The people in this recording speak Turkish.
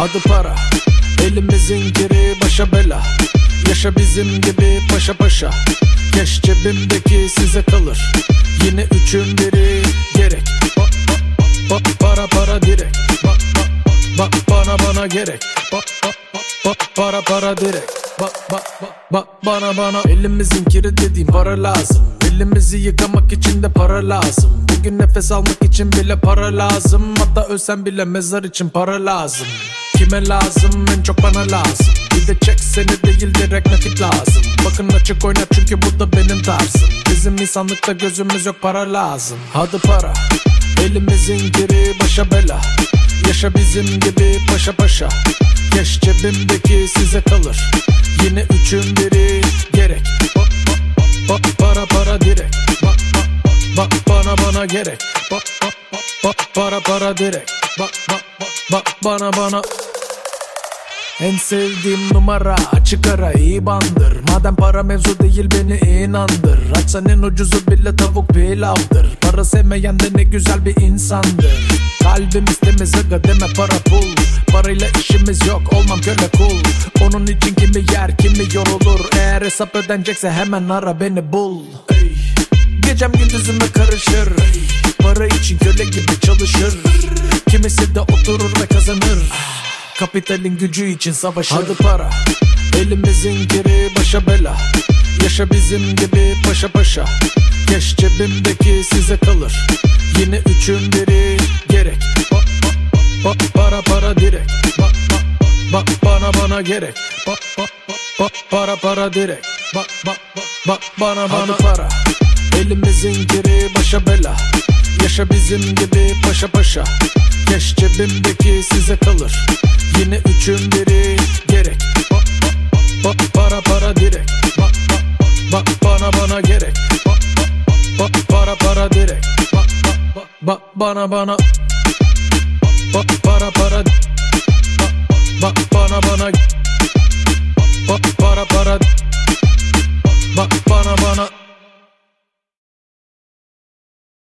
Hadi para, elimizin geri başa bela. Yaşa bizim gibi paşa paşa. Keş cebimdeki size kalır. Yine üçün biri gerek. Para para direkt. Bana gerek. Para direkt. Bana elimizin kiri dediğim para lazım. Elimizi yıkamak için de para lazım. Bugün nefes almak için bile para lazım. Hatta ölsem bile mezar için para lazım. Kime lazım? En çok bana lazım. Bir de çek seni değil direkt nakit lazım. Bakın açık oyna çünkü bu da benim tarzım. Bizim insanlıkta gözümüz yok, para lazım. Hadi para, elimizin giri başa bela. Yaşa bizim gibi paşa paşa. Keş cebimdeki size kalır. Yine üçün biri gerek. Para direkt. Bana gerek. Para direkt. Bana. En sevdiğim numara açık ara IBAN'dır. Madem para mevzu değil beni inandır. Açsan en ucuzu bile tavuk pilavdır. Para sevmeyen de ne güzel bir insandır. Kalbimiz temiz aga deme para pul. Parayla işimiz yok, olmam köle kul. Onun için kimi yer kimi yorulur. Eğer hesap ödenecekse hemen ara beni bul. Gecem gündüzüme karışır. Para için köle gibi çalışır. Kimisi de oturur ve kazanır. Kapitalin gücü için savaşır. Hadi para, elimizin geri başa bela. Yaşa bizim gibi paşa paşa. Keş cebimdeki size kalır. Yine üçün biri gerek. Para direkt. Bana gerek. Para direkt. Bana para, elimizin geri başa bela. Yaşa bizim gibi paşa paşa. Keş cebimdeki size kalır. Yine üçün biri gerek. Para direkt. Bana gerek. Para direkt. Bana para. Bana